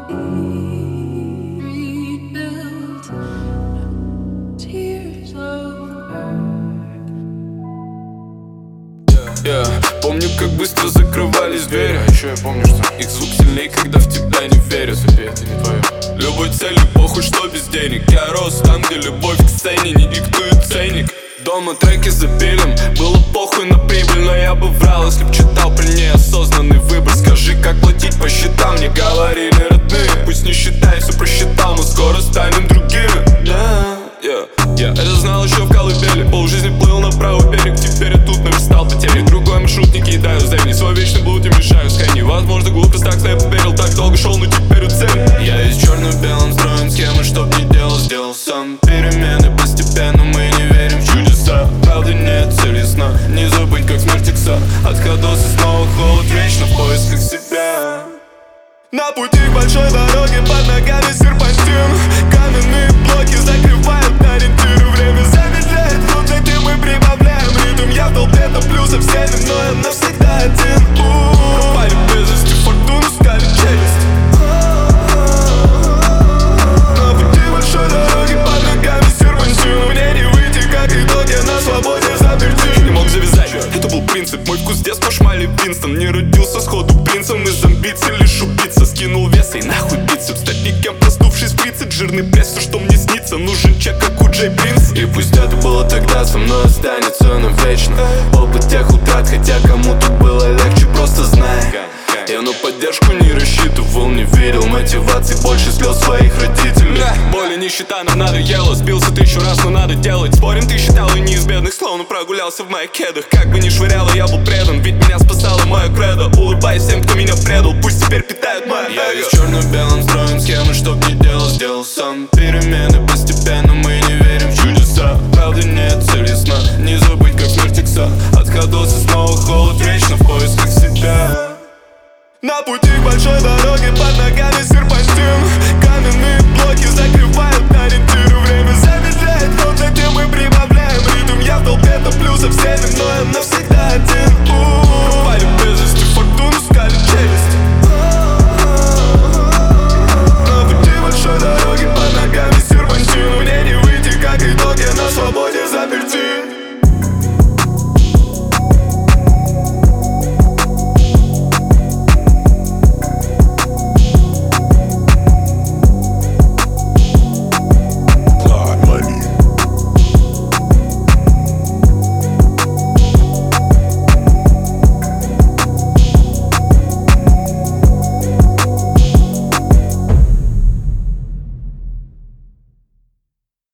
Помню, как быстро закрывались двери. А еще я помню, что их звук сильней, когда в тебя не верят. это не твое. Любой цели, похуй, что без денег. Я рос там, где любовь к сцене не диктует ценник. Дома треки запилим, было похуй на прибыль, но я бы врал, если б читал при неосознанный выбор. Скажи, как платить по счетам, мне говорили родные. Пусть не считай, все просчитал, но скоро станем другими. Я это знал еще в колыбели. Полжизни плыл на правый берег, теперь я тут наверстал потери. Другой маршрут не кидаю за день, свой вечный блуд и мешаю схайни. Возможно, глупость так, что я поверил, так долго шел, но теперь у цели. Я весь черно-белым строим схемы, чтоб не делал, сделал сам. Перемены постепенно, мы не верим в чудеса. Правда нет цели сна, не забыть, как смерть икса. От ходоса снова холод, вечно в поисках себя. На пути к большой дороге под ногами серпантин. Каменные блоки закрывают ориентиры. Время замедляет ход, летим мы прибавляем ритм. Я в толпе топлю со всеми, но я навсегда один. Пропали без вести, фортуну скали челюсть. На пути большой дороги под ногами серпантин. Мне не выйти, как итог, я на свободе заперти. Не мог завязать, это был принцип. Мой вкус детства шмали Винстон. Не родился сходу принцем, из амбиций лишь убийца. Скинул вес и нахуй бицепс. Стать никем, проснувшись в прицеп. Жирный пресс, все, что мне снится. Нужен чек, как у Джей Принц. И пусть это было тогда, со мной останется навечно. Опыт тех утрат, хотя кому-то было легче, просто знай. Я на поддержку не рассчитывал, не верил мотивации, больше слез своих родителей. Боль и нищета нам надоело. Сбился 1000 раз, но надо делать. Спорим, ты считал и не из бедных, словно прогулялся в моих кедах. Как бы ни швыряло, я был предан, ведь меня спасало мое кредо. Улыбаюсь всем, кто меня предал, пусть теперь питают мое эго. Я весь черно-белым строим схемы, чтоб не делал, сделал сам. Перемены постепенно, мы не верим в чудеса. Правда нет цели сна, не забыть, как смерть икса. От ходоса снова холод, вечно в поисках себя. На пути к большой дороге под ногами серпантин. Каменные блоки закрывают ориентиры. Время замедляет ход, летим мы прибавляем ритм. Я в толпе топлю со всеми, но я навсегда